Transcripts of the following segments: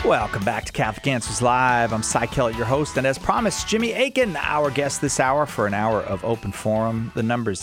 Welcome back to Catholic Answers Live. I'm Cy Kellett, your host, and as promised, Jimmy Akin, our guest this hour for an hour of open forum. The number's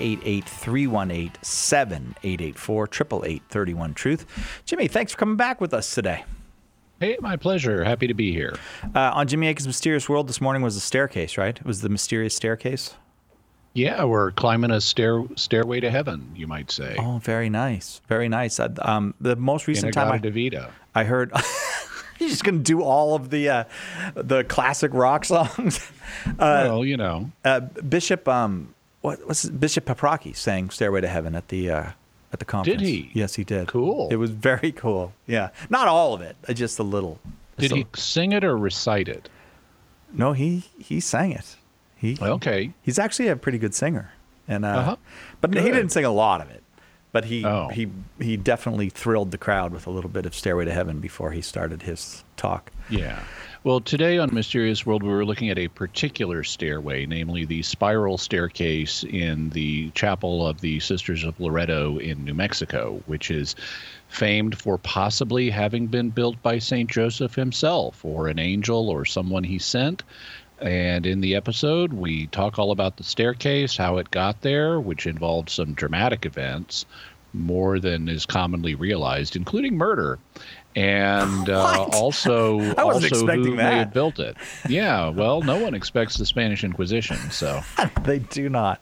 888-318-7884, 888-31-TRUTH. Jimmy, thanks for coming back with us today. Hey, my pleasure. Happy to be here. On Jimmy Akin's Mysterious World this morning was the staircase, right? It was the mysterious staircase? Yeah, we're climbing a stairway to heaven, you might say. Oh, very nice. Very nice. The most recent time I heard... You're just going to do all of the classic rock songs. Well, you know, Bishop Bishop Paprocki sang "Stairway to Heaven" at the conference. Did he? Yes, he did. Cool. It was very cool. Yeah, not all of it, just a little. Did he sing it or recite it? No, he sang it. Okay. He's actually a pretty good singer, and but Good. he didn't sing a lot of it. But he definitely thrilled the crowd with a little bit of Stairway to Heaven before he started his talk. Yeah. Well, today on Mysterious World, we were looking at a particular stairway, namely the spiral staircase in the chapel of the Sisters of Loretto in New Mexico, which is famed for possibly having been built by St. Joseph himself or an angel or someone he sent. And in the episode, we talk all about the staircase, how it got there, which involved some dramatic events, more than is commonly realized, including murder. And also who may have built it. Yeah, well, no one expects the Spanish Inquisition, so. They do not.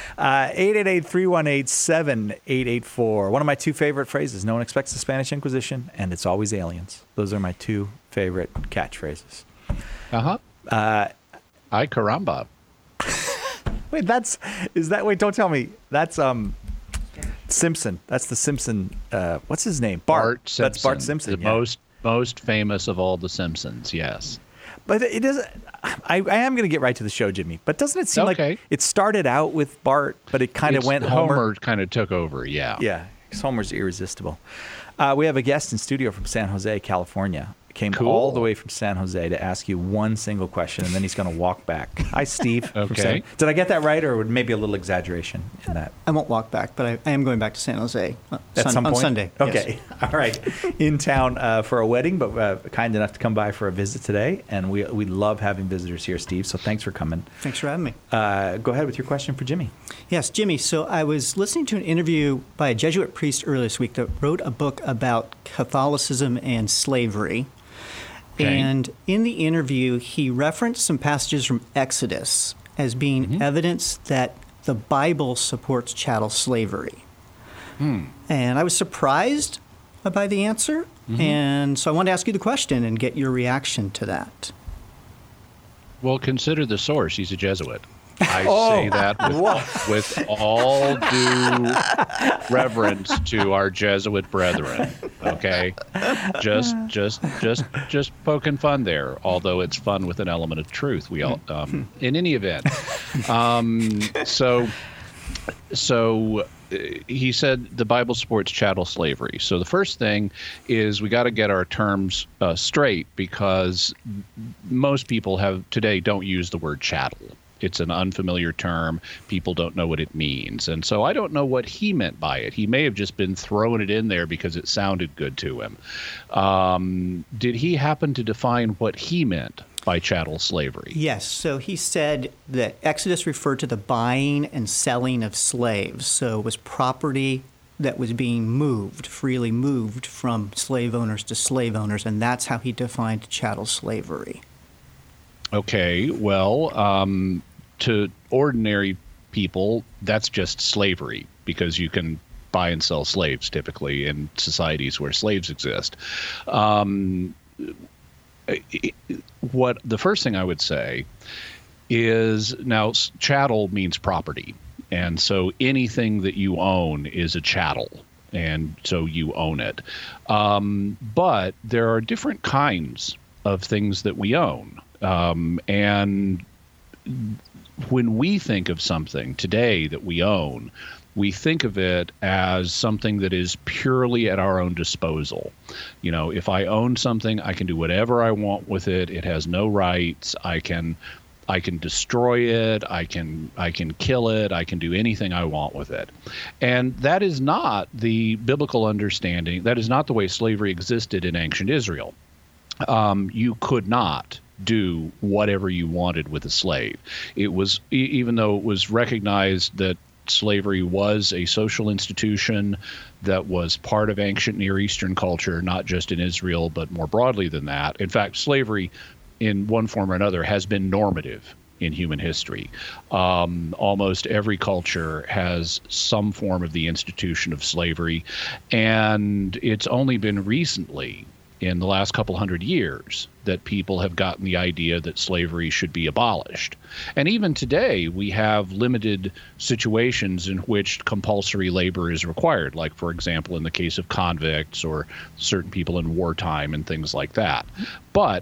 888-318-7884. One of my two favorite phrases, no one expects the Spanish Inquisition, and it's always aliens. Those are my two favorite catchphrases. Ay caramba. Wait, don't tell me. That's Simpson. That's the Simpson, what's his name? Bart Simpson. That's Bart Simpson. The most famous of all the Simpsons, yes. But it doesn't, I am going to get right to the show, Jimmy, but doesn't it seem like it started out with Bart, but it kind of went Homer? Homer kind of took over, yeah. Yeah, because Homer's irresistible. We have a guest in studio from San Jose, California. Came all the way from San Jose to ask you one single question, and then he's going to walk back. Hi, Steve. Okay. Did I get that right, or maybe a little exaggeration in that? I won't walk back, but I am going back to San Jose At some point? on Sunday. Okay. Yes. All right. In town for a wedding, but kind enough to come by for a visit today, and we love having visitors here, Steve, so thanks for coming. Thanks for having me. Go ahead with your question for Jimmy. Yes, Jimmy. So I was listening to an interview by a Jesuit priest earlier this week that wrote a book about Catholicism and slavery. Okay. And in the interview, he referenced some passages from Exodus as being evidence that the Bible supports chattel slavery. And I was surprised by the answer, and so I wanted to ask you the question and get your reaction to that. Well, consider the source. He's a Jesuit. I say that with all due reverence to our Jesuit brethren. Okay, just poking fun there. Although it's fun with an element of truth. We all, in any event. So he said the Bible supports chattel slavery. So the first thing is we got to get our terms straight, because most people today don't use the word chattel. It's an unfamiliar term. People don't know what it means. And so I don't know what he meant by it. He may have just been throwing it in there because it sounded good to him. Did he happen to define what he meant by chattel slavery? Yes. So he said that Exodus referred to the buying and selling of slaves. So it was property that was being freely moved from slave owners to slave owners. And that's how he defined chattel slavery. Okay, well, to ordinary people, that's just slavery, because you can buy and sell slaves typically in societies where slaves exist. What the first thing I would say is, now chattel means property, and so anything that you own is a chattel, and so you own it. But there are different kinds of things that we own. And when we think of something today that we own, we think of it as something that is purely at our own disposal. You know, if I own something, I can do whatever I want with it. It has no rights. I can destroy it. I can kill it. I can do anything I want with it. And that is not the biblical understanding. That is not the way slavery existed in ancient Israel. you could not do whatever you wanted with a slave. It was, even though it was recognized that slavery was a social institution that was part of ancient Near Eastern culture, not just in Israel, but more broadly than that. In fact, slavery in one form or another has been normative in human history. Almost every culture has some form of the institution of slavery, and it's only been recently, in the last couple hundred years, that people have gotten the idea that slavery should be abolished. And even today, we have limited situations in which compulsory labor is required, like, for example, in the case of convicts or certain people in wartime and things like that. But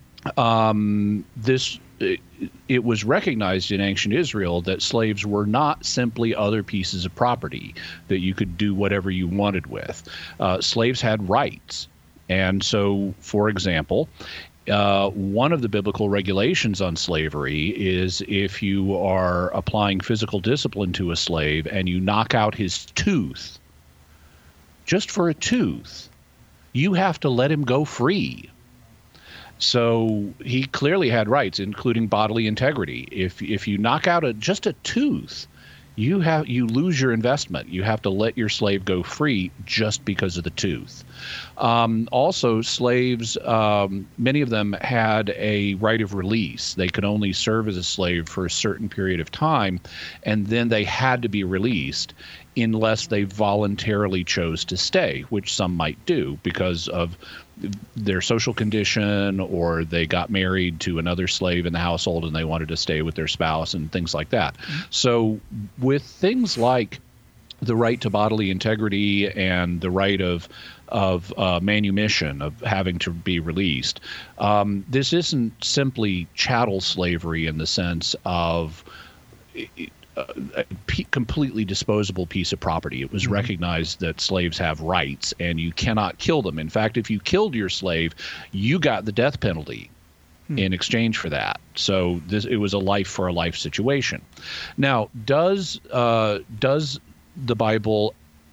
it was recognized in ancient Israel that slaves were not simply other pieces of property that you could do whatever you wanted with. Slaves had rights. And so, for example, one of the biblical regulations on slavery is if you are applying physical discipline to a slave and you knock out his tooth, just for a tooth, you have to let him go free. So he clearly had rights, including bodily integrity. If you knock out just a tooth, you lose your investment. You have to let your slave go free just because of the tooth. Also, slaves, many of them had a right of release. They could only serve as a slave for a certain period of time, and then they had to be released unless they voluntarily chose to stay, which some might do because of their social condition, or they got married to another slave in the household and they wanted to stay with their spouse and things like that. Mm-hmm. So with things like the right to bodily integrity and the right of manumission, of having to be released, this isn't simply chattel slavery in the sense of a completely disposable piece of property. It was mm-hmm. recognized that slaves have rights and you cannot kill them. In fact, if you killed your slave, you got the death penalty in exchange for that. So it was a life for a life situation. Now, does the Bible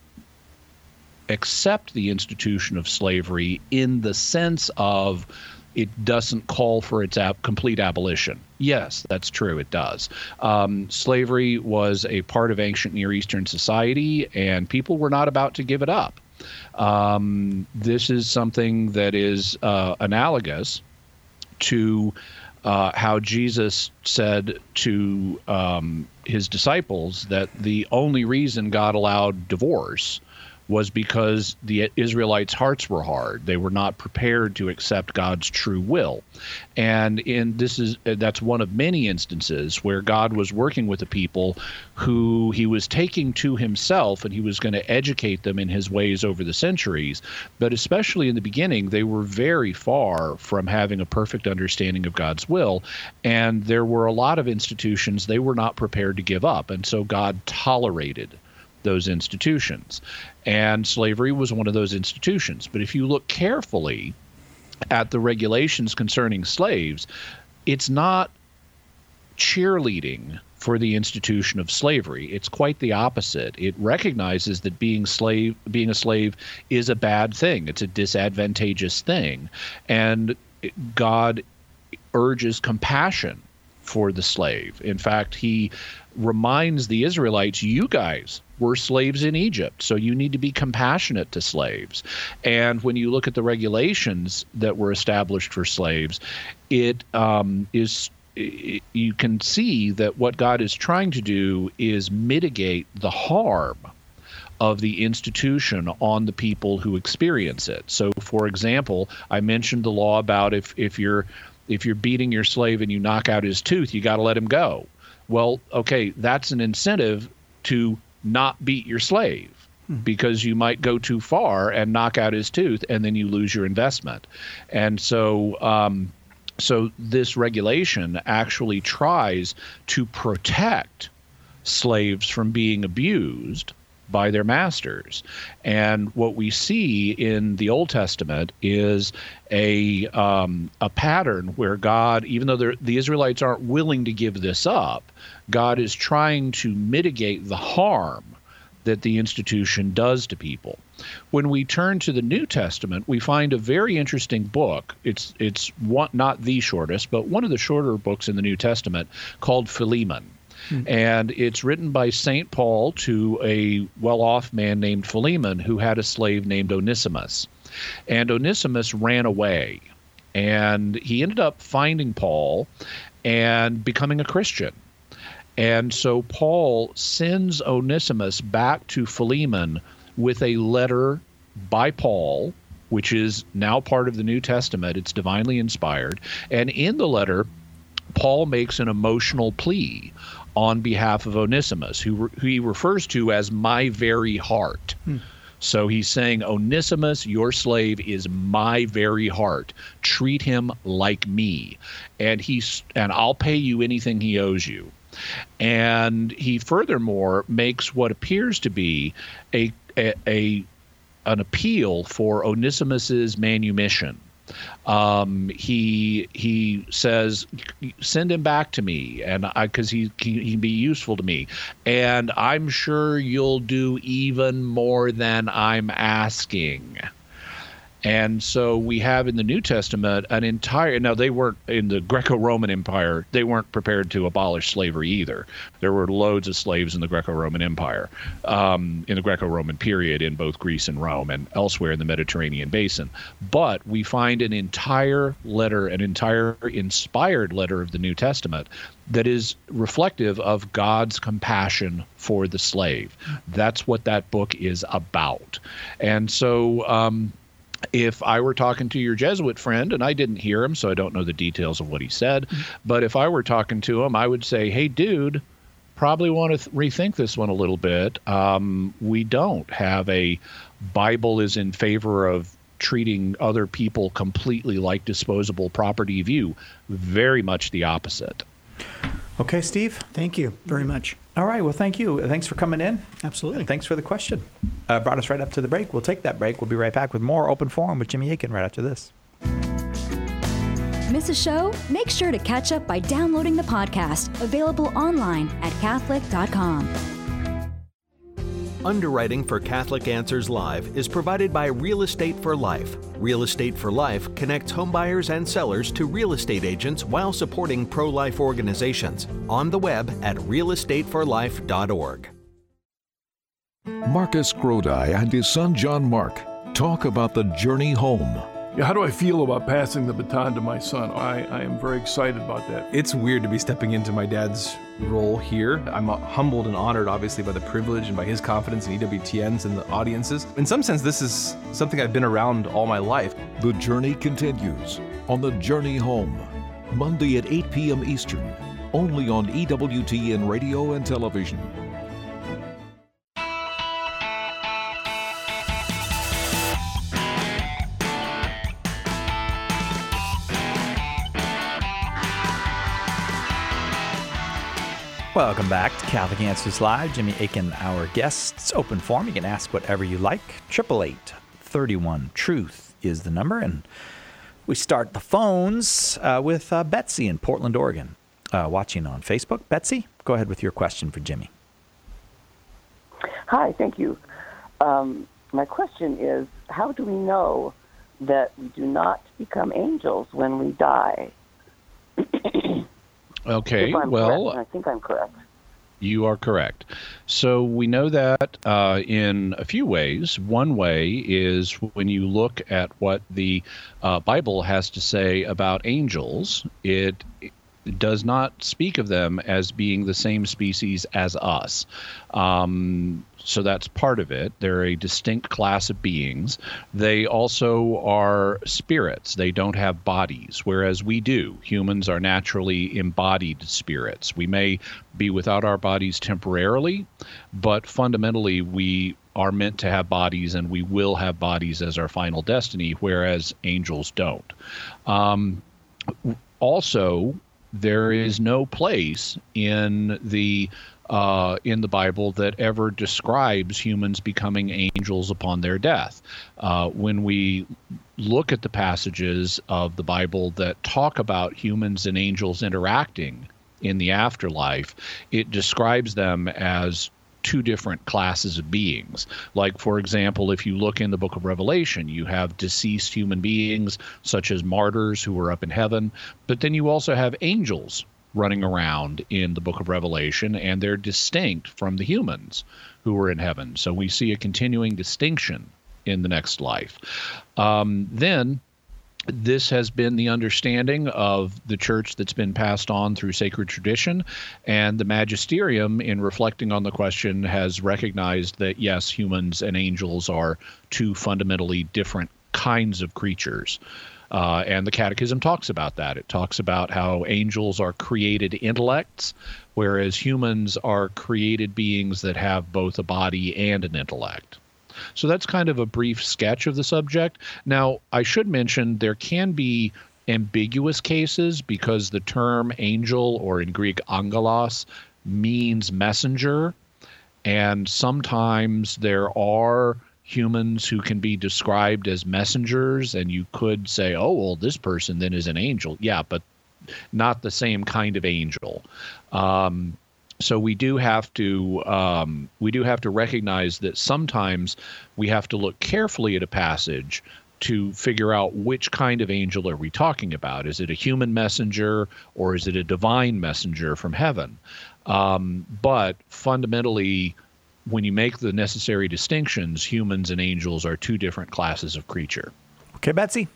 accept the institution of slavery in the sense of it doesn't call for its complete abolition? Yes, that's true. It does. Slavery was a part of ancient Near Eastern society, and people were not about to give it up. This is something that is analogous to how Jesus said to his disciples that the only reason God allowed divorce was because the Israelites' hearts were hard. They were not prepared to accept God's true will. And that's one of many instances where God was working with a people who he was taking to himself, and he was going to educate them in his ways over the centuries. But especially in the beginning, they were very far from having a perfect understanding of God's will. And there were a lot of institutions they were not prepared to give up. And so God tolerated those institutions. And slavery was one of those institutions. But if you look carefully at the regulations concerning slaves, it's not cheerleading for the institution of slavery. It's quite the opposite. It recognizes that being a slave is a bad thing. It's a disadvantageous thing. And God urges compassion for the slave. In fact, he reminds the Israelites, you guys were slaves in Egypt, so you need to be compassionate to slaves. And when you look at the regulations that were established for slaves, you can see that what God is trying to do is mitigate the harm of the institution on the people who experience it. So, for example, I mentioned the law about if you're beating your slave and you knock out his tooth, you got to let him go. Well, okay, that's an incentive to not beat your slave, because you might go too far and knock out his tooth, and then you lose your investment. And so this regulation actually tries to protect slaves from being abused by their masters. And what we see in the Old Testament is a pattern where God, even though the Israelites aren't willing to give this up, God is trying to mitigate the harm that the institution does to people. When we turn to the New Testament, we find a very interesting book. It's one, not the shortest, but one of the shorter books in the New Testament called Philemon. And it's written by St. Paul to a well-off man named Philemon who had a slave named Onesimus. And Onesimus ran away. And he ended up finding Paul and becoming a Christian. And so Paul sends Onesimus back to Philemon with a letter by Paul, which is now part of the New Testament. It's divinely inspired. And in the letter, Paul makes an emotional plea on behalf of Onesimus, who he refers to as my very heart. So he's saying, Onesimus, your slave, is my very heart. Treat him like me, and I'll pay you anything he owes you. And he furthermore makes what appears to be an appeal for Onesimus's manumission. He says, send him back to me, and because he can be useful to me, and I'm sure you'll do even more than I'm asking. And so we have in the New Testament an entire, now they weren't, in the Greco-Roman Empire, they weren't prepared to abolish slavery either. There were loads of slaves in the Greco-Roman Empire, in the Greco-Roman period in both Greece and Rome and elsewhere in the Mediterranean basin. But we find an entire letter, an entire inspired letter of the New Testament that is reflective of God's compassion for the slave. That's what that book is about. And so, if I were talking to your Jesuit friend, and I didn't hear him, so I don't know the details of what he said, but if I were talking to him, I would say, hey, dude, probably want to rethink this one a little bit. We don't have a Bible is in favor of treating other people completely like disposable property view. Very much the opposite. Okay, Steve. Thank you very much. All right. Well, thank you. Thanks for coming in. Absolutely. And thanks for the question. Brought us right up to the break. We'll take that break. We'll be right back with more Open Forum with Jimmy Akin right after this. Miss a show? Make sure to catch up by downloading the podcast, available online at Catholic.com. Underwriting for Catholic Answers Live is provided by Real Estate for Life. Real Estate for Life connects homebuyers and sellers to real estate agents while supporting pro-life organizations. On the web at realestateforlife.org. Marcus Grodi and his son John Mark talk about the journey home. How do I feel about passing the baton to my son? I am very excited about that. It's weird to be stepping into my dad's role here. I'm humbled and honored, obviously, by the privilege and by his confidence in EWTNs and the audiences. In some sense, this is something I've been around all my life. The journey continues on The Journey Home, Monday at 8 p.m. Eastern, only on EWTN Radio and Television. Welcome back to Catholic Answers Live. Jimmy Akin, our guests. Open forum. You can ask whatever you like. 888-31-TRUTH is the number. And we start the phones with Betsy in Portland, Oregon, watching on Facebook. Betsy, go ahead with your question for Jimmy. Hi, thank you. My question is, how do we know that we do not become angels when we die? Okay, well, I think I'm correct. You are correct. So we know that in a few ways. One way is when you look at what the Bible has to say about angels, it does not speak of them as being the same species as us. So that's part of it. They're a distinct class of beings. They also are spirits. They don't have bodies, whereas we do. Humans are naturally embodied spirits. We may be without our bodies temporarily, but fundamentally we are meant to have bodies, and we will have bodies as our final destiny, whereas angels don't. Also, there is no place in the Bible that ever describes humans becoming angels upon their death. When we look at the passages of the Bible that talk about humans and angels interacting in the afterlife, it describes them as two different classes of beings. Like, for example, if you look in the book of Revelation, you have deceased human beings, such as martyrs who are up in heaven, but then you also have angels running around in the book of Revelation, and they're distinct from the humans who are in heaven. So we see a continuing distinction in the next life. Then this has been the understanding of the church that's been passed on through sacred tradition, and the magisterium, in reflecting on the question, has recognized that, yes, humans and angels are two fundamentally different kinds of creatures. And the Catechism talks about that. It talks about how angels are created intellects, whereas humans are created beings that have both a body and an intellect. So that's kind of a brief sketch of the subject. Now, I should mention there can be ambiguous cases because the term angel, or in Greek angelos, means messenger. And sometimes there are humans who can be described as messengers, and you could say, oh, well, this person then is an angel. Yeah, but not the same kind of angel. So we do have to recognize that sometimes we have to look carefully at a passage to figure out which kind of angel are we talking about. Is it a human messenger, or is it a divine messenger from heaven? But fundamentally, when you make the necessary distinctions, humans and angels are two different classes of creature. Okay, Betsy?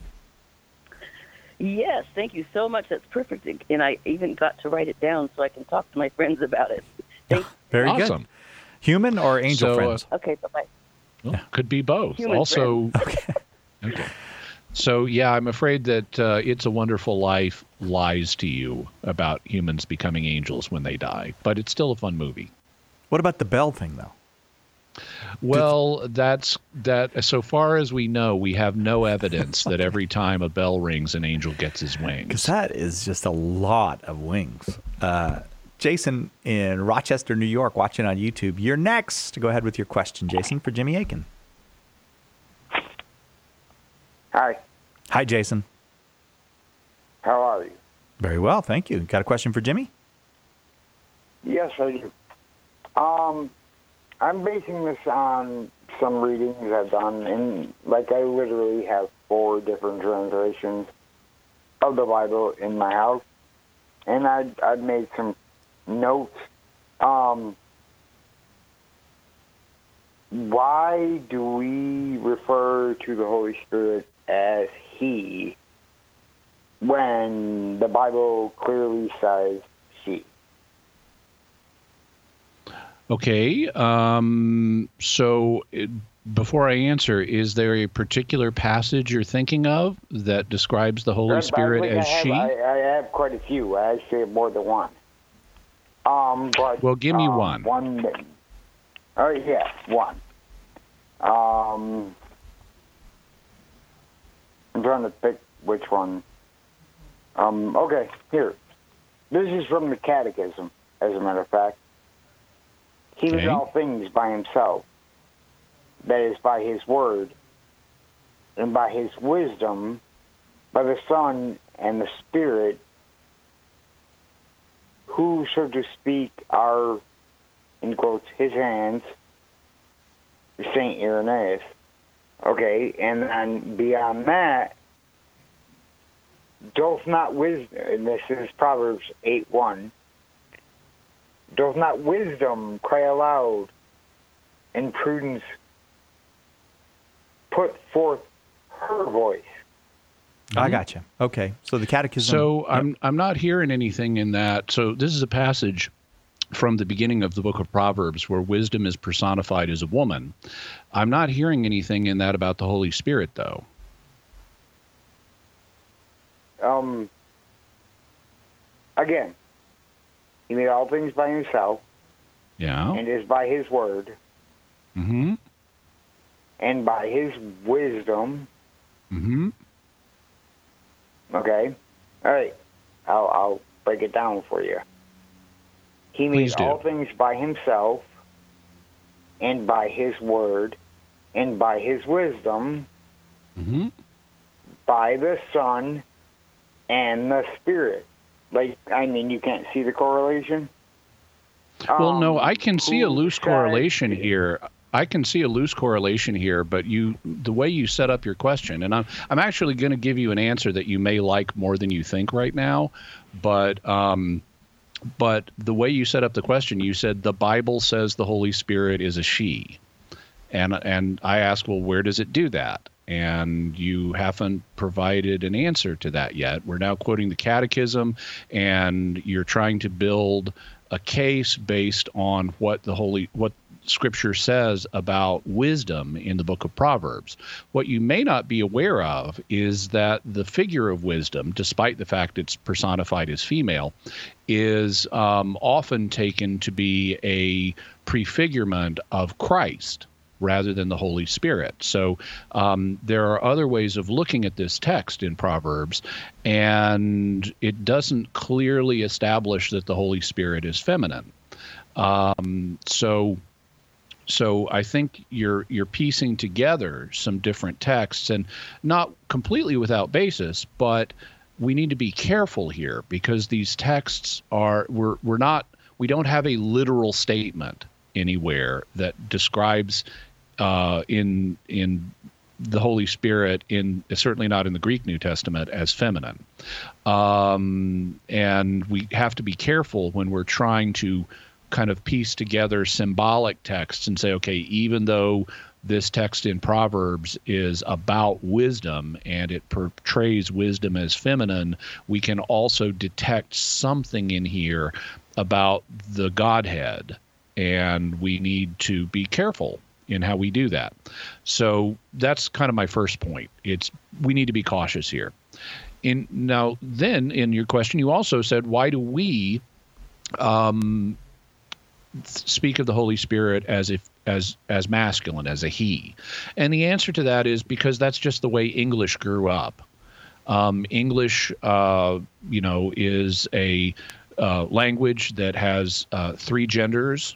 Yes, thank you so much. That's perfect. And I even got to write it down so I can talk to my friends about it. Very awesome. good. Human or angel friends? Okay, bye-bye. Well, could be both. Human also, Okay. okay. So, yeah, I'm afraid that It's a Wonderful Life lies to you about humans becoming angels when they die, but it's still a fun movie. What about the bell thing, though? Well, that's that. So far as we know, we have no evidence that every time a bell rings, an angel gets his wings. Because that is just a lot of wings. Jason in Rochester, New York, watching on YouTube. You're next. Go ahead with your question, Jason, for Jimmy Akin. Hi. Hi, Jason. How are you? Very well, thank you. Got a question for Jimmy? Yes, I do. I'm basing this on some readings I've done, and I literally have 4 different translations of the Bible in my house, and I've made some notes. Why do we refer to the Holy Spirit as He when the Bible clearly says She? Okay. Before I answer, is there a particular passage you're thinking of that describes the Holy Spirit as she? I have quite a few. I actually have more than one. Well, give me one. One. Oh, yeah, one. I'm trying to pick which one. Okay, here. This is from the Catechism, as a matter of fact. He does all things by himself, that is, by his word, and by his wisdom, by the Son and the Spirit, who, so to speak, are, in quotes, his hands, St. Irenaeus. Okay, and then beyond that, doth not wisdom, and this is Proverbs 8:1, doth not wisdom cry aloud, and prudence put forth her voice? I got you. Okay, so the Catechism. So I'm not hearing anything in that. So this is a passage from the beginning of the book of Proverbs where wisdom is personified as a woman. I'm not hearing anything in that about the Holy Spirit, though. Again, he made all things by himself. Yeah. And is by his word. Mm-hmm. And by his wisdom. Mm-hmm. Okay. All right. I'll break it down for you. He made all things by himself, and by his word, and by his wisdom, by the Son and the Spirit. You can't see the correlation? Well, no, I can see a loose correlation here. I can see a loose correlation here, but the way you set up your question, and I'm actually going to give you an answer that you may like more than you think right now, but the way you set up the question, you said the Bible says the Holy Spirit is a she, and I asked, well, where does it do that? And you haven't provided an answer to that yet. We're now quoting the Catechism, and you're trying to build a case based on what Scripture says about wisdom in the book of Proverbs. What you may not be aware of is that the figure of wisdom, despite the fact it's personified as female, is often taken to be a prefigurement of Christ rather than the Holy Spirit. So there are other ways of looking at this text in Proverbs, and it doesn't clearly establish that the Holy Spirit is feminine. So I think you're piecing together some different texts, and not completely without basis, but we need to be careful here because these texts we don't have a literal statement anywhere that describes in the Holy Spirit, certainly not in the Greek New Testament, as feminine. And we have to be careful when we're trying to kind of piece together symbolic texts and say, okay, even though this text in Proverbs is about wisdom and it portrays wisdom as feminine, we can also detect something in here about the Godhead, and we need to be careful in how we do that. So that's kind of my first point. We need to be cautious here. Now, in your question, you also said, why do we speak of the Holy Spirit as masculine, as a he? And the answer to that is because that's just the way English grew up. English, is a language that has three genders: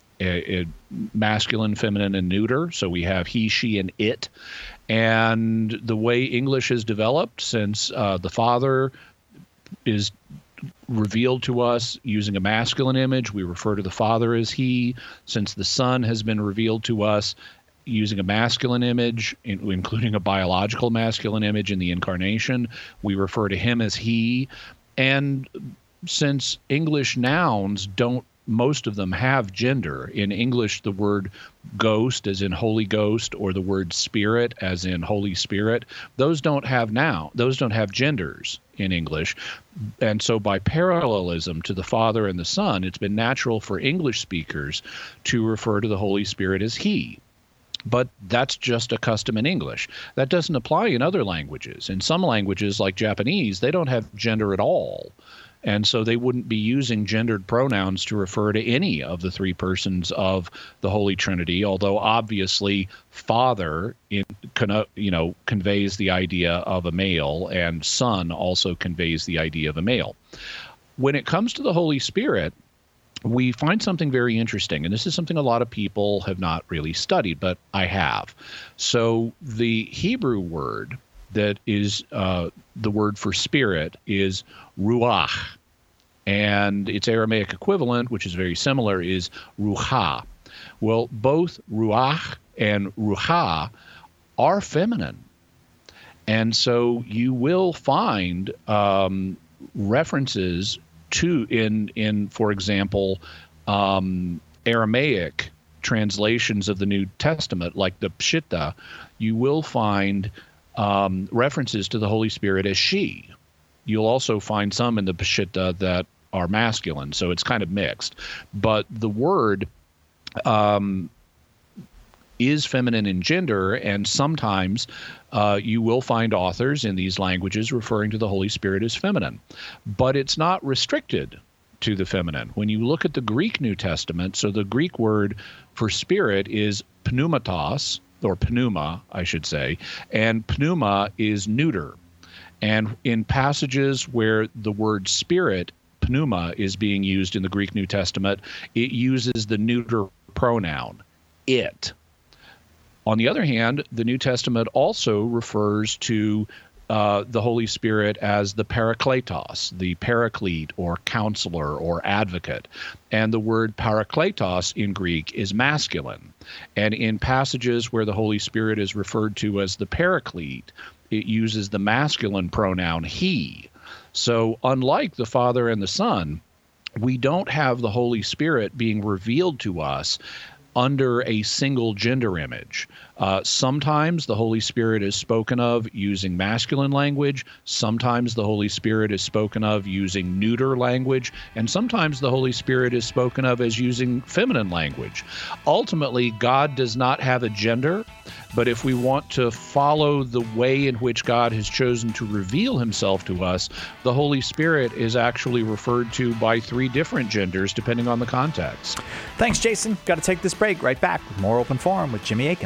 masculine, feminine, and neuter. So we have he, she, and it. And the way English has developed since the Father is revealed to us using a masculine image, we refer to the Father as he. Since the Son has been revealed to us using a masculine image, including a biological masculine image in the Incarnation, we refer to him as he. And since English nouns most of them have gender. In English, the word ghost, as in Holy Ghost, or the word spirit, as in Holy Spirit, those don't have genders in English. And so by parallelism to the Father and the Son, it's been natural for English speakers to refer to the Holy Spirit as he. But that's just a custom in English. That doesn't apply in other languages. In some languages, like Japanese, they don't have gender at all. And so they wouldn't be using gendered pronouns to refer to any of the three persons of the Holy Trinity, although obviously Father conveys the idea of a male, and Son also conveys the idea of a male. When it comes to the Holy Spirit, we find something very interesting, and this is something a lot of people have not really studied, but I have. So the Hebrew word that is the word for spirit is ruach, and its Aramaic equivalent, which is very similar, is ruha. Well, both ruach and ruha are feminine, and so you will find references to in for example Aramaic translations of the New Testament, like the Peshitta. You will find references to the Holy Spirit as she. You'll also find some in the Peshitta that are masculine, so it's kind of mixed. But the word is feminine in gender, and sometimes you will find authors in these languages referring to the Holy Spirit as feminine. But it's not restricted to the feminine. When you look at the Greek New Testament, so the Greek word for spirit is pneumatos, or pneuma, I should say, and pneuma is neuter. And in passages where the word spirit, pneuma, is being used in the Greek New Testament, it uses the neuter pronoun, it. On the other hand, the New Testament also refers to the Holy Spirit as the Parakletos, the Paraclete or counselor or advocate. And the word Parakletos in Greek is masculine. And in passages where the Holy Spirit is referred to as the Paraclete, it uses the masculine pronoun he. So unlike the Father and the Son, we don't have the Holy Spirit being revealed to us under a single gender image. Sometimes the Holy Spirit is spoken of using masculine language. Sometimes the Holy Spirit is spoken of using neuter language. And sometimes the Holy Spirit is spoken of as using feminine language. Ultimately, God does not have a gender, but if we want to follow the way in which God has chosen to reveal himself to us, the Holy Spirit is actually referred to by 3 different genders depending on the context. Thanks, Jason. Got to take this break. Right back with more Open Forum with Jimmy Akin.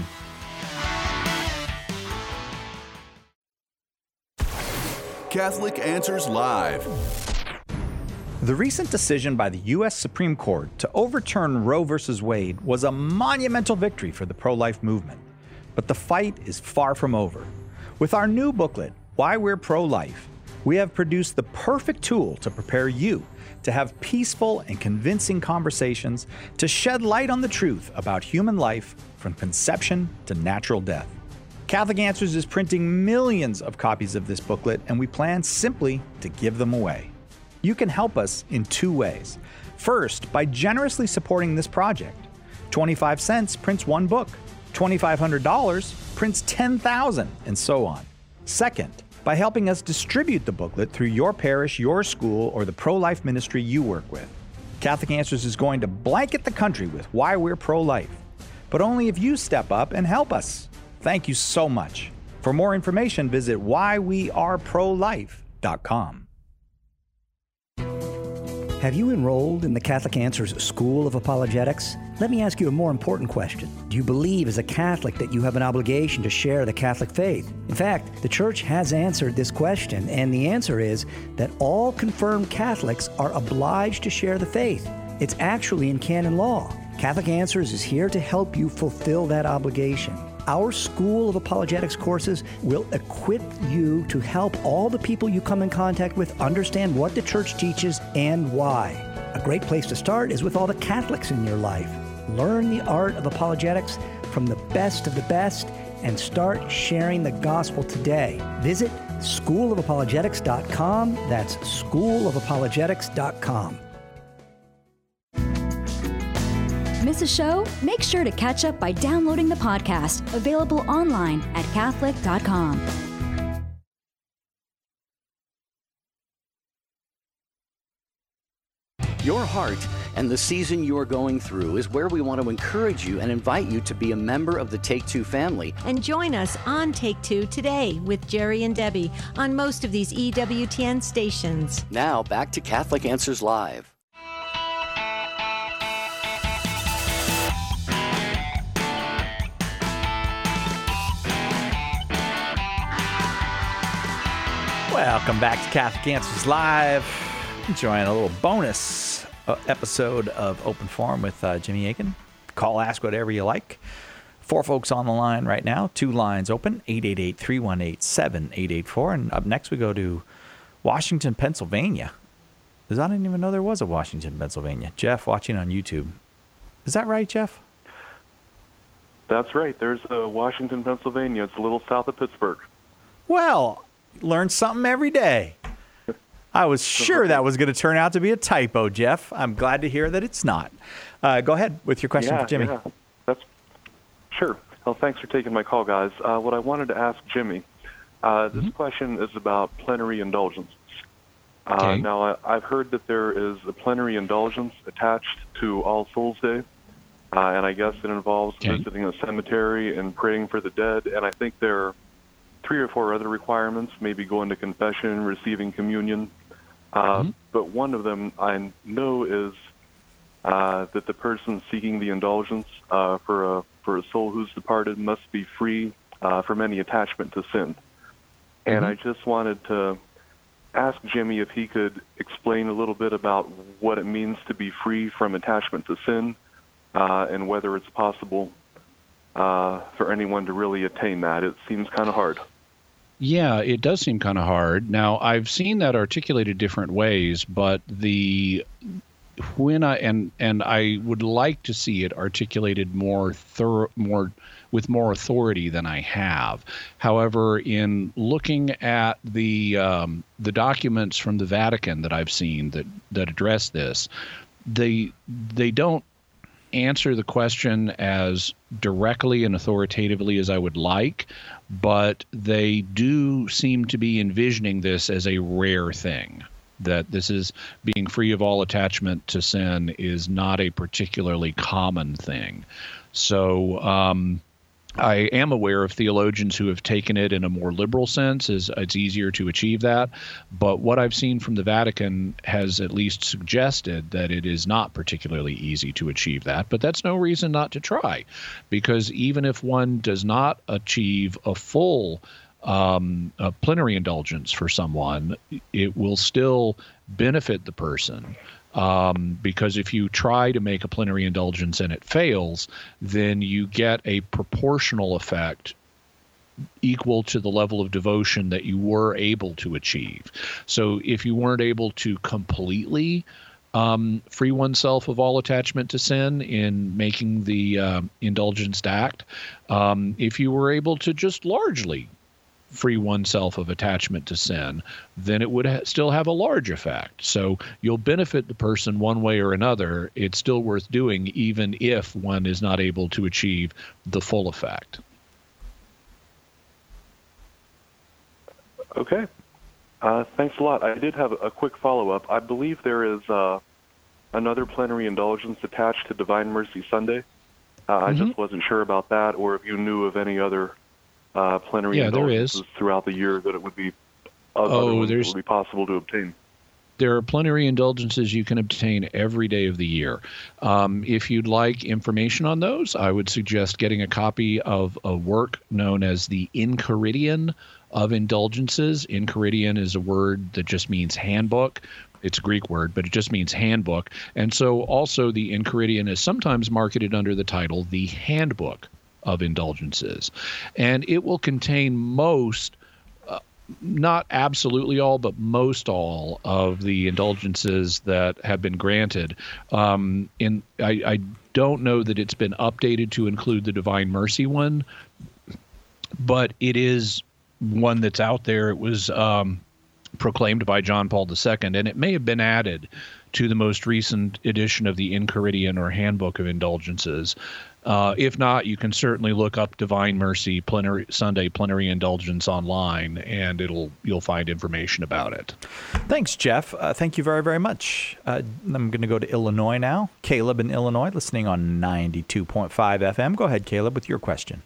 Catholic Answers Live. The recent decision by the U.S. Supreme Court to overturn Roe v. Wade was a monumental victory for the pro-life movement. But the fight is far from over. With our new booklet, Why We're Pro-Life, we have produced the perfect tool to prepare you to have peaceful and convincing conversations to shed light on the truth about human life from conception to natural death. Catholic Answers is printing millions of copies of this booklet, and we plan simply to give them away. You can help us in 2 ways. First, by generously supporting this project. 25 cents prints 1 book. $2,500 prints 10,000, and so on. Second, by helping us distribute the booklet through your parish, your school, or the pro-life ministry you work with. Catholic Answers is going to blanket the country with why we're pro-life, but only if you step up and help us. Thank you so much. For more information, visit whyweareprolife.com. Have you enrolled in the Catholic Answers School of Apologetics? Let me ask you a more important question. Do you believe as a Catholic that you have an obligation to share the Catholic faith? In fact, the Church has answered this question, and the answer is that all confirmed Catholics are obliged to share the faith. It's actually in canon law. Catholic Answers is here to help you fulfill that obligation. Our School of Apologetics courses will equip you to help all the people you come in contact with understand what the Church teaches and why. A great place to start is with all the Catholics in your life. Learn the art of apologetics from the best of the best and start sharing the gospel today. Visit schoolofapologetics.com. That's schoolofapologetics.com. Miss a show? Make sure to catch up by downloading the podcast, available online at Catholic.com. Your heart and the season you're going through is where we want to encourage you and invite you to be a member of the Take Two family. And join us on Take Two today with Jerry and Debbie on most of these EWTN stations. Now, back to Catholic Answers Live. Welcome back to Catholic Answers Live. Enjoying a little bonus episode of Open Forum with Jimmy Akin. Call, ask whatever you like. 4 folks on the line right now. 2 lines open, 888-318-7884. And up next we go to Washington, Pennsylvania. I didn't even know there was a Washington, Pennsylvania. Jeff, watching on YouTube. Is that right, Jeff? That's right. There's Washington, Pennsylvania. It's a little south of Pittsburgh. Well, learn something every day. I was sure that was going to turn out to be a typo, Jeff. I'm glad to hear that it's not. Go ahead with your question for Jimmy. Yeah, that's sure. Well, thanks for taking my call, guys. What I wanted to ask Jimmy, this question is about plenary indulgences. Okay. Now, I've heard that there is a plenary indulgence attached to All Souls Day, and I guess it involves visiting a cemetery and praying for the dead, and I think there are 3 or 4 other requirements, maybe going to confession, receiving communion. But one of them I know is that the person seeking the indulgence for a soul who's departed must be free from any attachment to sin. And I just wanted to ask Jimmy if he could explain a little bit about what it means to be free from attachment to sin and whether it's possible for anyone to really attain that. It seems kind of hard. Yeah, it does seem kind of hard. Now, I've seen that articulated different ways, but when I would like to see it articulated more with more authority than I have. However, in looking at the documents from the Vatican that I've seen that address this, they don't answer the question as directly and authoritatively as I would like, but they do seem to be envisioning this as a rare thing. That this is being free of all attachment to sin is not a particularly common thing. So I am aware of theologians who have taken it in a more liberal sense, as it's easier to achieve that. But what I've seen from the Vatican has at least suggested that it is not particularly easy to achieve that. But that's no reason not to try, because even if one does not achieve a full a plenary indulgence for someone, it will still benefit the person. Because if you try to make a plenary indulgence and it fails, then you get a proportional effect equal to the level of devotion that you were able to achieve. So if you weren't able to completely free oneself of all attachment to sin in making the indulgenced act, if you were able to just largely free oneself of attachment to sin, then it would still have a large effect. So you'll benefit the person one way or another. It's still worth doing, even if one is not able to achieve the full effect. Okay. Thanks a lot. I did have a quick follow-up. I believe there is another plenary indulgence attached to Divine Mercy Sunday. I just wasn't sure about that, or if you knew of any other plenary indulgences throughout the year that it would be would be possible to obtain. There are plenary indulgences you can obtain every day of the year. If you'd like information on those, I would suggest getting a copy of a work known as the Enchiridion of Indulgences. Enchiridion is a word that just means handbook. It's a Greek word, but it just means handbook. And so also the Enchiridion is sometimes marketed under the title the Handbook of Indulgences. And it will contain most, not absolutely all, but most all of the indulgences that have been granted. I don't know that it's been updated to include the Divine Mercy one, but it is one that's out there. It was proclaimed by John Paul II, and it may have been added to the most recent edition of the Enchiridion or Handbook of Indulgences. If not, you can certainly look up Divine Mercy Sunday Plenary Indulgence online, and you'll find information about it. Thanks, Jeff. Thank you very, very much. I'm going to go to Illinois now. Caleb in Illinois, listening on 92.5 FM. Go ahead, Caleb, with your question.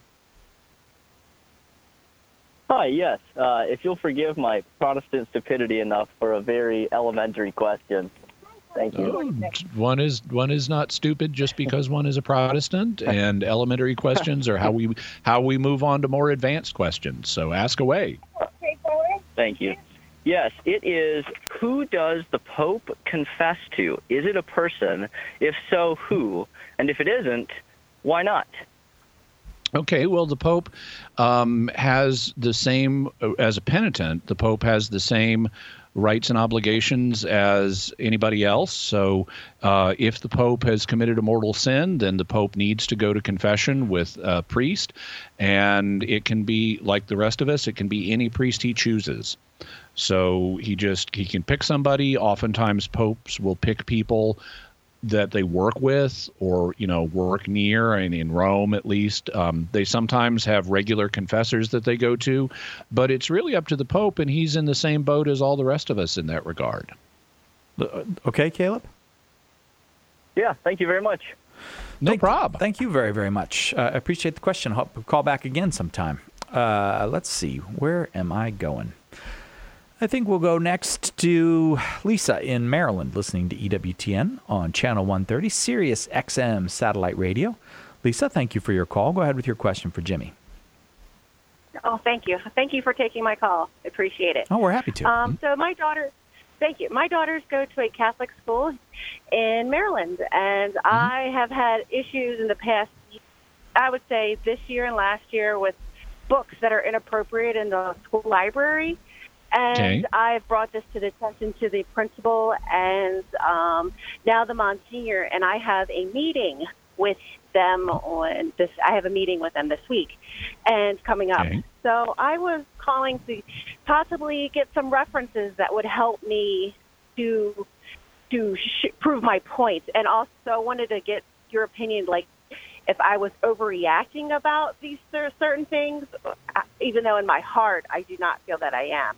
Hi, yes. If you'll forgive my Protestant stupidity enough for a very elementary question. Thank you. One is not stupid just because one is a Protestant, and elementary questions are how we move on to more advanced questions. So ask away. Thank you. Yes, it is. Who does the Pope confess to? Is it a person? If so, who? And if it isn't, why not? Okay, well, the Pope has the same, as a penitent, the Pope has the same rights and obligations as anybody else. So if the Pope has committed a mortal sin, then the Pope needs to go to confession with a priest. And it can be, like the rest of us, it can be any priest he chooses. So he can pick somebody. Oftentimes popes will pick people that they work with or, work near, and in Rome at least. They sometimes have regular confessors that they go to, but it's really up to the Pope, and he's in the same boat as all the rest of us in that regard. Okay, Caleb? Yeah, thank you very much. No problem. Thank you very, very much. I appreciate the question. Hope we'll call back again sometime. Let's see. Where am I going? I think we'll go next to Lisa in Maryland, listening to EWTN on Channel 130, Sirius XM Satellite Radio. Lisa, thank you for your call. Go ahead with your question for Jimmy. Oh, thank you. Thank you for taking my call. I appreciate it. Oh, we're happy to. So my daughter, thank you. My daughters go to a Catholic school in Maryland, and I have had issues in the past, I would say this year and last year, with books that are inappropriate in the school library. And I've brought this to the attention to the principal and now the Monsignor, and I have a meeting with them on this. I have a meeting with them this week and coming up. So I was calling to possibly get some references that would help me to prove my point, and also wanted to get your opinion, like if I was overreacting about these certain things, even though in my heart I do not feel that I am.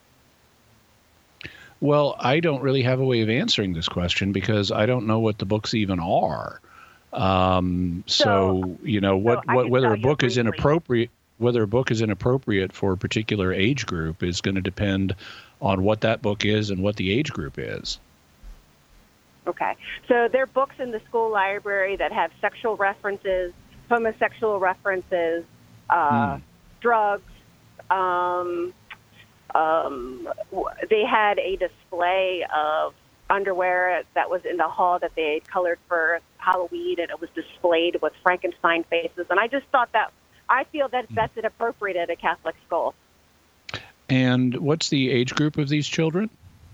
Well, I don't really have a way of answering this question because I don't know what the books even are. So you know, whether a book is inappropriate, for a particular age group is going to depend on what that book is and what the age group is. Okay. So there are books in the school library that have sexual references, homosexual references, drugs. They had a display of underwear that was in the hall that they had colored for Halloween, and it was displayed with Frankenstein faces. And I just thought that, I feel that that's inappropriate at a Catholic school. And what's the age group of these children?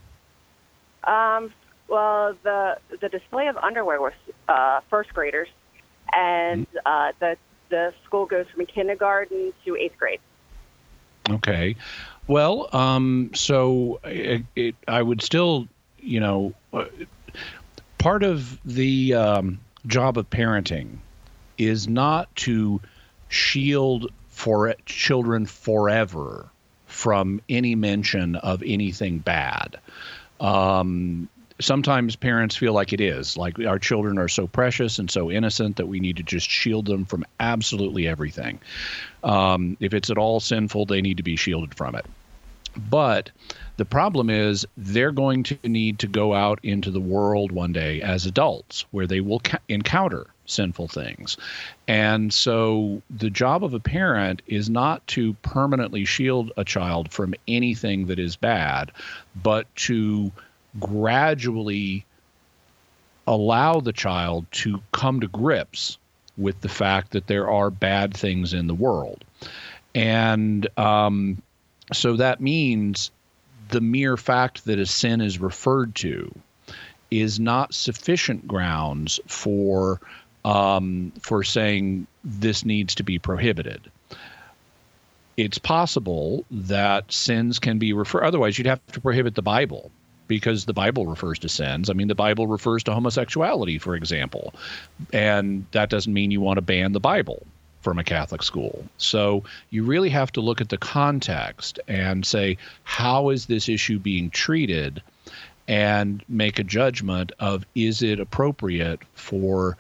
Well, the display of underwear was first graders, and the school goes from kindergarten to 8th grade. Okay. Well, so I would still, you know, part of the job of parenting is not to shield children forever from any mention of anything bad. Sometimes parents feel like it is, like our children are so precious and so innocent that we need to just shield them from absolutely everything. If it's at all sinful, they need to be shielded from it. But the problem is they're going to need to go out into the world one day as adults where they will encounter sinful things. And so the job of a parent is not to permanently shield a child from anything that is bad, but to gradually allow the child to come to grips with the fact that there are bad things in the world. And so that means the mere fact that a sin is referred to is not sufficient grounds for saying this needs to be prohibited. It's possible that sins can be referred. Otherwise, you'd have to prohibit the Bible, because the Bible refers to sins. I mean, the Bible refers to homosexuality, for example, and that doesn't mean you want to ban the Bible from a Catholic school. So you really have to look at the context and say, how is this issue being treated, and make a judgment of, is it appropriate for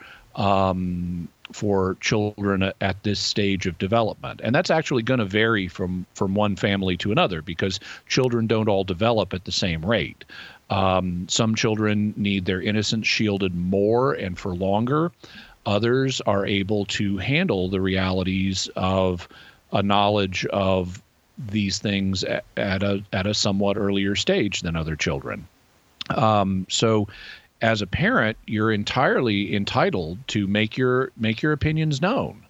children at this stage of development. And that's actually going to vary from one family to another, because children don't all develop at the same rate. Some children need their innocence shielded more and for longer. Others are able to handle the realities of a knowledge of these things at a somewhat earlier stage than other children. So as a parent, you're entirely entitled to make your opinions known.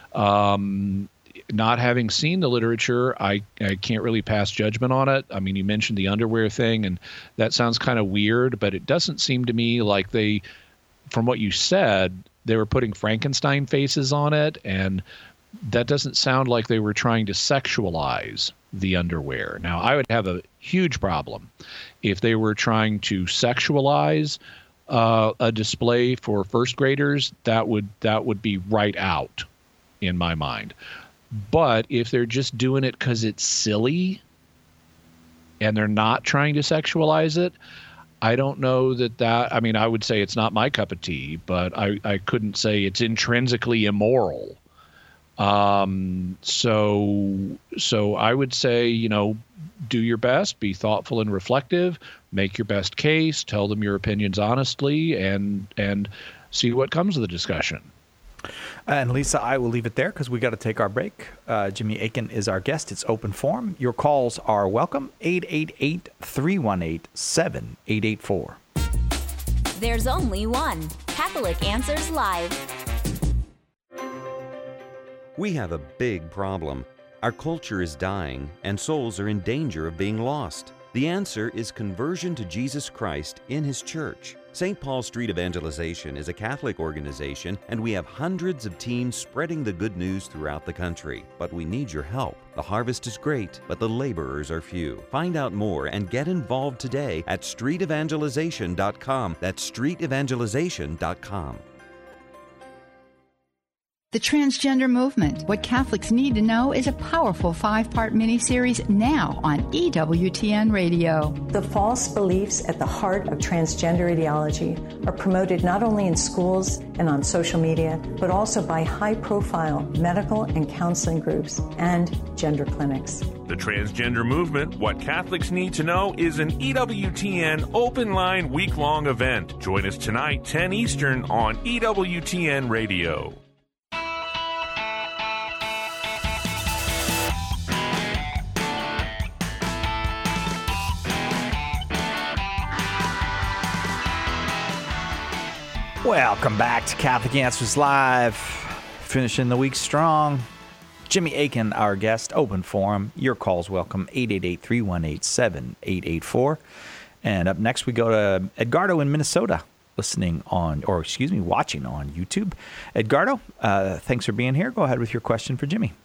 Not having seen the literature, I can't really pass judgment on it. I mean, you mentioned the underwear thing, and that sounds kind of weird, but it doesn't seem to me like they, from what you said, they were putting Frankenstein faces on it, and that doesn't sound like they were trying to sexualize the underwear. Now, I would have a huge problem if they were trying to sexualize a display for first graders. That would be right out in my mind. But if they're just doing it because it's silly and they're not trying to sexualize it, I don't know that I mean, I would say it's not my cup of tea, but I couldn't say it's intrinsically immoral. So I would say, do your best, be thoughtful and reflective, make your best case, tell them your opinions honestly, and see what comes of the discussion. And Lisa, I will leave it there because we got to take our break. Jimmy Akin is our guest. It's open forum. Your calls are welcome. 888-318-7884. There's only one Catholic Answers Live. We have a big problem. Our culture is dying, and souls are in danger of being lost. The answer is conversion to Jesus Christ in His church. St. Paul Street Evangelization is a Catholic organization, and we have hundreds of teams spreading the good news throughout the country. But we need your help. The harvest is great, but the laborers are few. Find out more and get involved today at streetevangelization.com. That's streetevangelization.com. The Transgender Movement. What Catholics Need to Know is a powerful 5-part miniseries now on EWTN Radio. The false beliefs at the heart of transgender ideology are promoted not only in schools and on social media, but also by high-profile medical and counseling groups and gender clinics. The Transgender Movement, What Catholics Need to Know, is an EWTN open line week-long event. Join us tonight, 10 Eastern, on EWTN Radio. Welcome back to Catholic Answers Live. Finishing the week strong. Jimmy Akin, our guest. Open forum. Your calls welcome. 888-318-7884. And up next we go to Edgardo in Minnesota, watching on YouTube. Edgardo, thanks for being here. Go ahead with your question for Jimmy.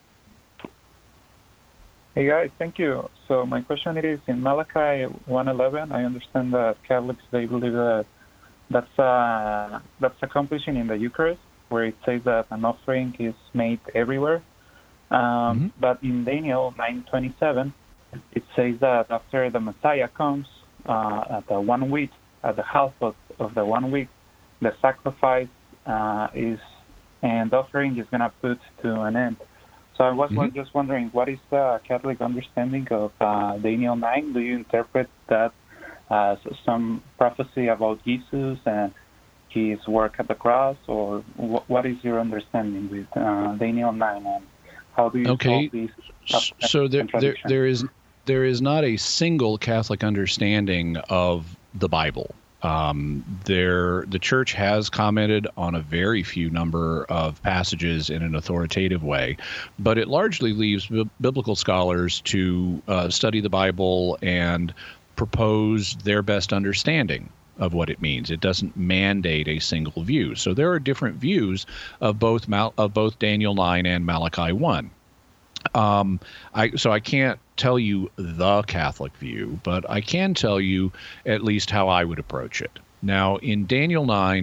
Hey guys, thank you. So my question is, in Malachi 1:11, I understand that Catholics, they believe that that's accomplishing in the Eucharist, where it says that an offering is made everywhere. But in Daniel 9:27, it says that after the Messiah comes, at the 1 week, at the half of the 1 week, the sacrifice and offering is going to put to an end. So I was just wondering, what is the Catholic understanding of Daniel 9? Do you interpret that some prophecy about Jesus and his work at the cross, or what is your understanding with Daniel 9, and how do you solve these? So there is not a single Catholic understanding of the Bible. The Church has commented on a very few number of passages in an authoritative way, but it largely leaves biblical scholars to study the Bible and propose their best understanding of what it means. It doesn't mandate a single view. So there are different views of both Daniel 9 and Malachi 1. So I can't tell you the Catholic view, but I can tell you at least how I would approach it. Now, in Daniel 9,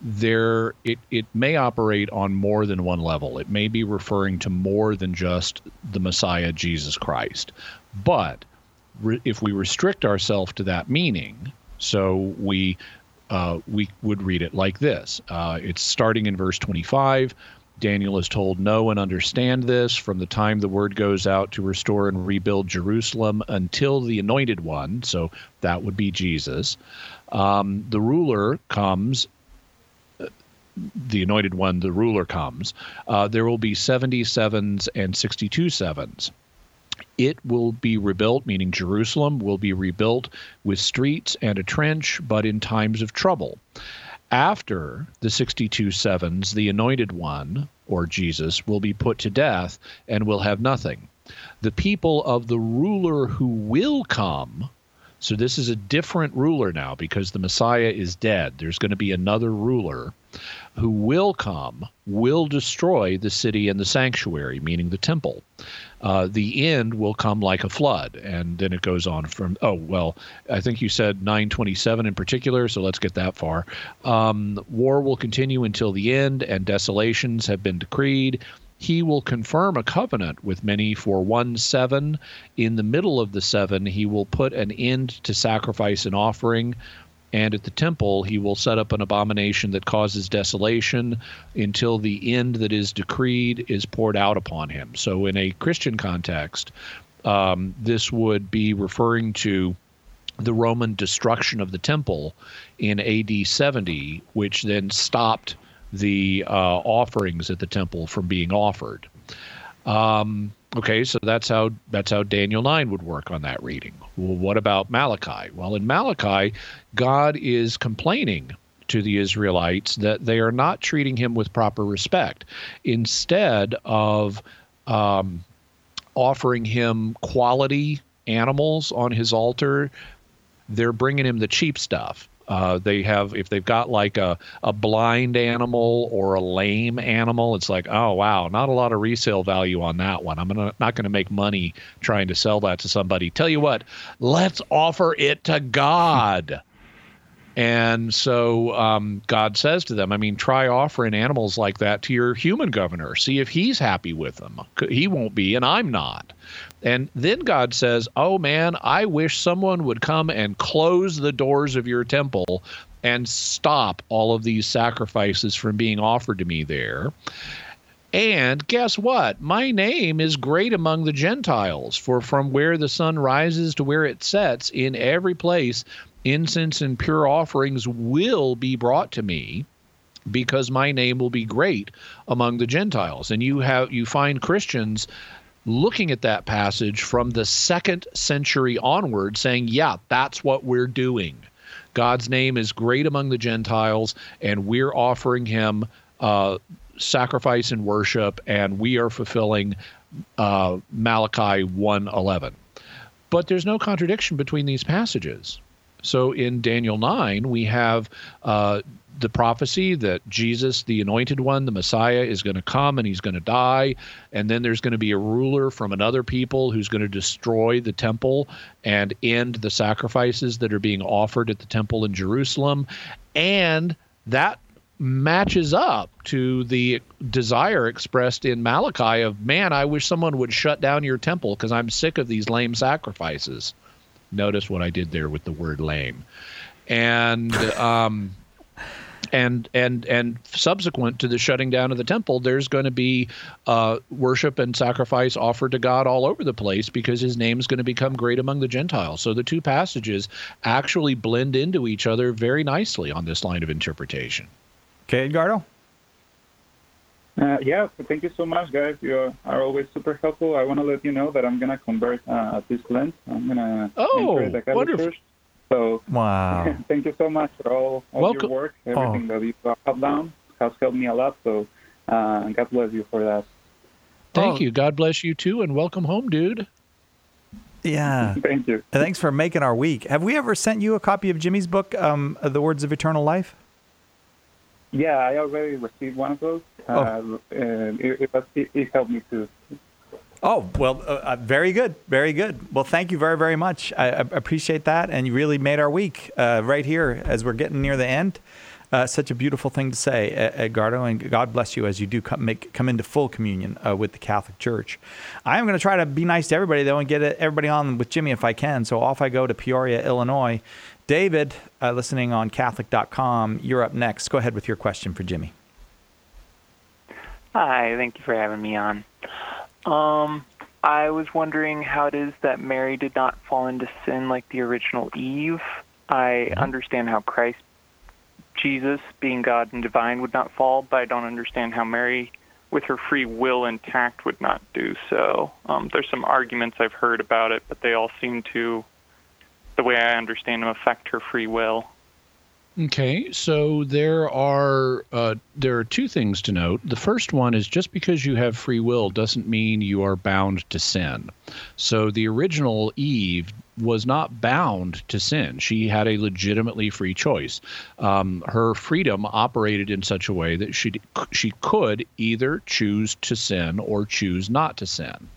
it may operate on more than one level. It may be referring to more than just the Messiah, Jesus Christ. But if we restrict ourselves to that meaning, so we would read it like this. It's starting in verse 25. Daniel is told, "Know and understand this, from the time the word goes out to restore and rebuild Jerusalem until the Anointed One," so that would be Jesus, "the ruler comes." The Anointed One, the ruler comes. There will be 70 sevens and 62 sevens. It will be rebuilt, meaning Jerusalem will be rebuilt with streets and a trench, but in times of trouble. After the 62 sevens, the Anointed One, or Jesus, will be put to death and will have nothing. The people of the ruler who will come, so this is a different ruler now because the Messiah is dead. There's going to be another ruler who will come, will destroy the city and the sanctuary, meaning the temple. The end will come like a flood. And then it goes on from, I think you said 9:27 in particular, so let's get that far. War will continue until the end, and desolations have been decreed. He will confirm a covenant with many for 1 7. In the middle of the 7, he will put an end to sacrifice and offering. And at the temple, he will set up an abomination that causes desolation until the end that is decreed is poured out upon him. So in a Christian context, this would be referring to the Roman destruction of the temple in AD 70, which then stopped the offerings at the temple from being offered. Okay, so that's how Daniel 9 would work on that reading. Well, what about Malachi? Well, in Malachi, God is complaining to the Israelites that they are not treating him with proper respect. Instead of offering him quality animals on his altar, they're bringing him the cheap stuff. If they've got like a blind animal or a lame animal, it's like, oh, wow, not a lot of resale value on that one. I'm not going to make money trying to sell that to somebody. Tell you what, let's offer it to God. And so God says to them, I mean, try offering animals like that to your human governor. See if he's happy with them. He won't be, and I'm not. And then God says, oh, man, I wish someone would come and close the doors of your temple and stop all of these sacrifices from being offered to me there. And guess what? My name is great among the Gentiles, for from where the sun rises to where it sets, in every place, incense and pure offerings will be brought to me, because my name will be great among the Gentiles. And you find Christians looking at that passage from the 2nd century onward saying, yeah, that's what we're doing. God's name is great among the Gentiles, and we're offering him sacrifice and worship, and we are fulfilling Malachi 1:11. But there's no contradiction between these passages. So in Daniel 9, we have the prophecy that Jesus, the anointed one, the Messiah, is going to come and he's going to die. And then there's going to be a ruler from another people who's going to destroy the temple and end the sacrifices that are being offered at the temple in Jerusalem. And that matches up to the desire expressed in Malachi of, man, I wish someone would shut down your temple because I'm sick of these lame sacrifices. Notice what I did there with the word lame. And and subsequent to the shutting down of the temple, there's going to be worship and sacrifice offered to God all over the place, because his name is going to become great among the Gentiles. So the two passages actually blend into each other very nicely on this line of interpretation. Okay, Edgardo? Yeah, thank you so much, guys. You are always super helpful. I want to let you know that I'm going to convert at this Lent. I'm going to enter the Catholic Church. So, wow. Thank you so much for all your work. Everything that you have done has helped me a lot. So, God bless you for that. Thank you. God bless you, too, and welcome home, dude. Yeah. Thank you. Thanks for making our week. Have we ever sent you a copy of Jimmy's book, The Words of Eternal Life? Yeah, I already received one of those. And it helped me too. Oh, well, very good. Very good. Well, thank you very, very much. I appreciate that. And you really made our week right here as we're getting near the end. Such a beautiful thing to say, Edgardo, and God bless you as you do come into full communion with the Catholic Church. I am going to try to be nice to everybody, though, and get everybody on with Jimmy if I can. So off I go to Peoria, Illinois. David, listening on Catholic.com, you're up next. Go ahead with your question for Jimmy. Hi, thank you for having me on. I was wondering how it is that Mary did not fall into sin like the original Eve. I understand how Christ, Jesus, being God and divine, would not fall, but I don't understand how Mary, with her free will intact, would not do so. There's some arguments I've heard about it, but they all seem to, the way I understand them, affect her free will. Okay, so there are two things to note. The first one is just because you have free will doesn't mean you are bound to sin. So the original Eve was not bound to sin. She had a legitimately free choice. Her freedom operated in such a way that she could either choose to sin or choose not to sin.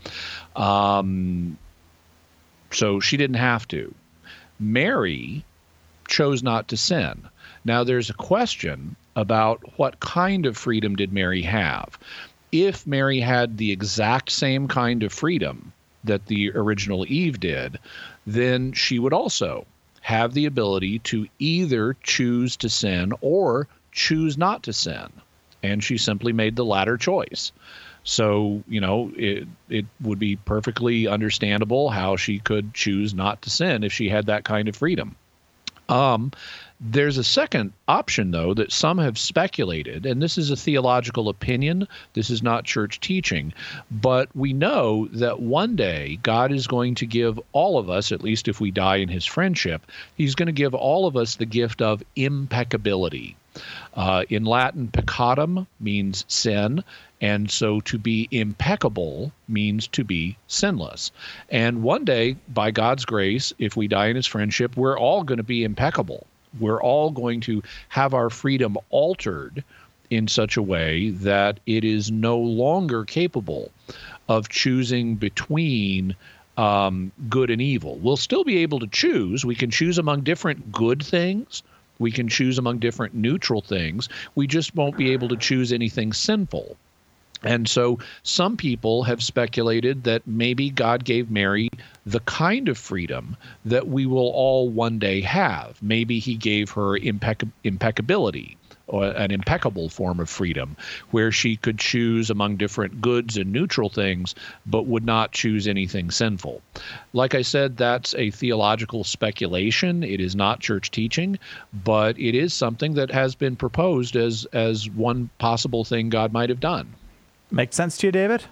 So she didn't have to. Mary chose not to sin. Now, there's a question about what kind of freedom did Mary have. If Mary had the exact same kind of freedom that the original Eve did, then she would also have the ability to either choose to sin or choose not to sin. And she simply made the latter choice. So, it would be perfectly understandable how she could choose not to sin if she had that kind of freedom. There's a second option, though, that some have speculated, and this is a theological opinion. This is not church teaching, but we know that one day God is going to give all of us, at least if we die in his friendship, he's going to give all of us the gift of impeccability. In Latin, peccatum means sin, and so to be impeccable means to be sinless. And one day, by God's grace, if we die in his friendship, we're all going to be impeccable. We're all going to have our freedom altered in such a way that it is no longer capable of choosing between good and evil. We'll still be able to choose. We can choose among different good things. We can choose among different neutral things. We just won't be able to choose anything sinful. And so some people have speculated that maybe God gave Mary the kind of freedom that we will all one day have. Maybe he gave her impeccability, or an impeccable form of freedom, where she could choose among different goods and neutral things, but would not choose anything sinful. Like I said, that's a theological speculation. It is not church teaching, but it is something that has been proposed as one possible thing God might have done. Make sense to you, David?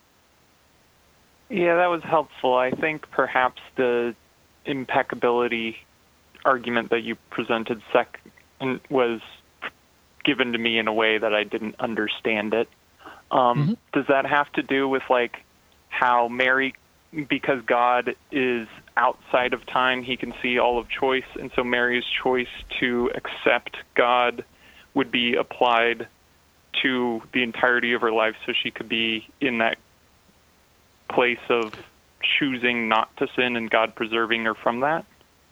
Yeah, that was helpful. I think perhaps the impeccability argument that you presented second was given to me in a way that I didn't understand it. Does that have to do with like how Mary, because God is outside of time, he can see all of choice, and so Mary's choice to accept God would be applied to the entirety of her life, so she could be in that place of choosing not to sin and God preserving her from that?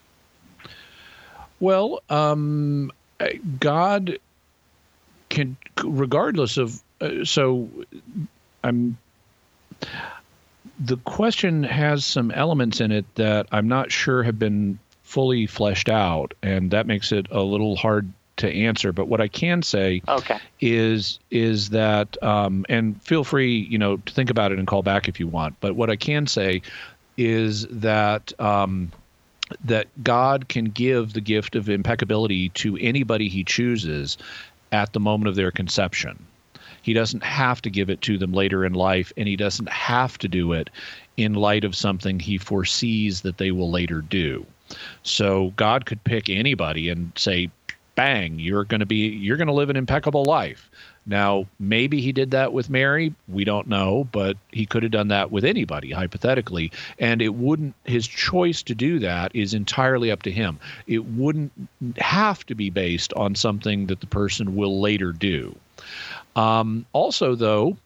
Well, God can, regardless of, the question has some elements in it that I'm not sure have been fully fleshed out, and that makes it a little hard to answer. But what I can say is that, and feel free, to think about it and call back if you want. But what I can say is that that God can give the gift of impeccability to anybody he chooses at the moment of their conception. He doesn't have to give it to them later in life, and he doesn't have to do it in light of something he foresees that they will later do. So God could pick anybody and say, bang, you're going to live an impeccable life. Now, maybe he did that with Mary. We don't know, but he could have done that with anybody, hypothetically. And his choice to do that is entirely up to him. It wouldn't have to be based on something that the person will later do. Also, though,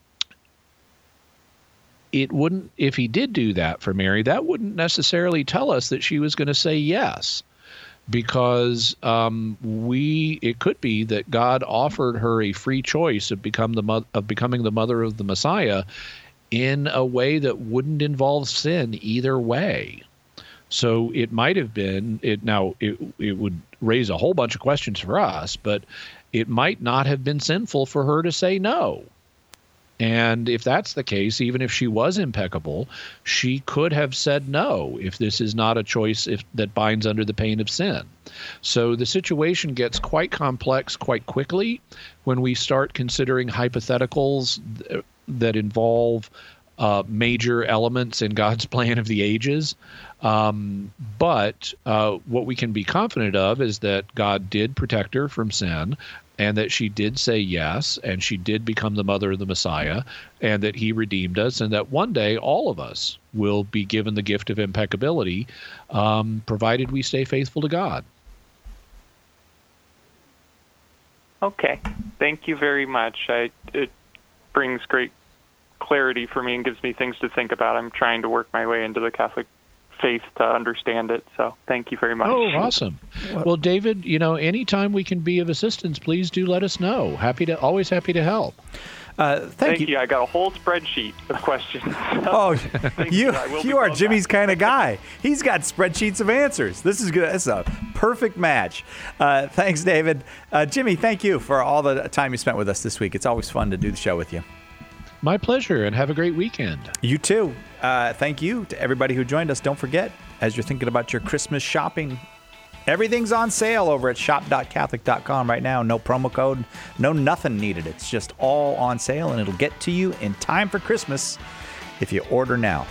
it wouldn't, if he did do that for Mary, that wouldn't necessarily tell us that she was going to say yes. Because it could be that God offered her a free choice of becoming the mother of the Messiah in a way that wouldn't involve sin either way. So it might have been it would raise a whole bunch of questions for us, but it might not have been sinful for her to say no. And if that's the case, even if she was impeccable, she could have said no if this is not a choice that binds under the pain of sin. So the situation gets quite complex quite quickly when we start considering hypotheticals that involve major elements in God's plan of the ages. But what we can be confident of is that God did protect her from sin, and that she did say yes, and she did become the mother of the Messiah, and that he redeemed us, and that one day all of us will be given the gift of impeccability, provided we stay faithful to God. Okay. Thank you very much. It brings great clarity for me and gives me things to think about. I'm trying to work my way into the Catholic faith to understand it. So thank you very much. Oh, awesome. Well, David, anytime we can be of assistance, please do let us know. Always happy to help. Thank you. I got a whole spreadsheet of questions. Oh, you are Jimmy's kind of guy. He's got spreadsheets of answers. This is good. It's a perfect match. Thanks, David. Jimmy, thank you for all the time you spent with us this week. It's always fun to do the show with you. My pleasure, and have a great weekend. You too. Thank you to everybody who joined us. Don't forget, as you're thinking about your Christmas shopping, everything's on sale over at shop.catholic.com right now. No promo code, no nothing needed. It's just all on sale, and it'll get to you in time for Christmas if you order now.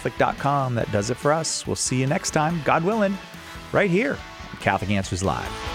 Shop.catholic.com. That does it for us. We'll see you next time, God willing, right here on Catholic Answers Live.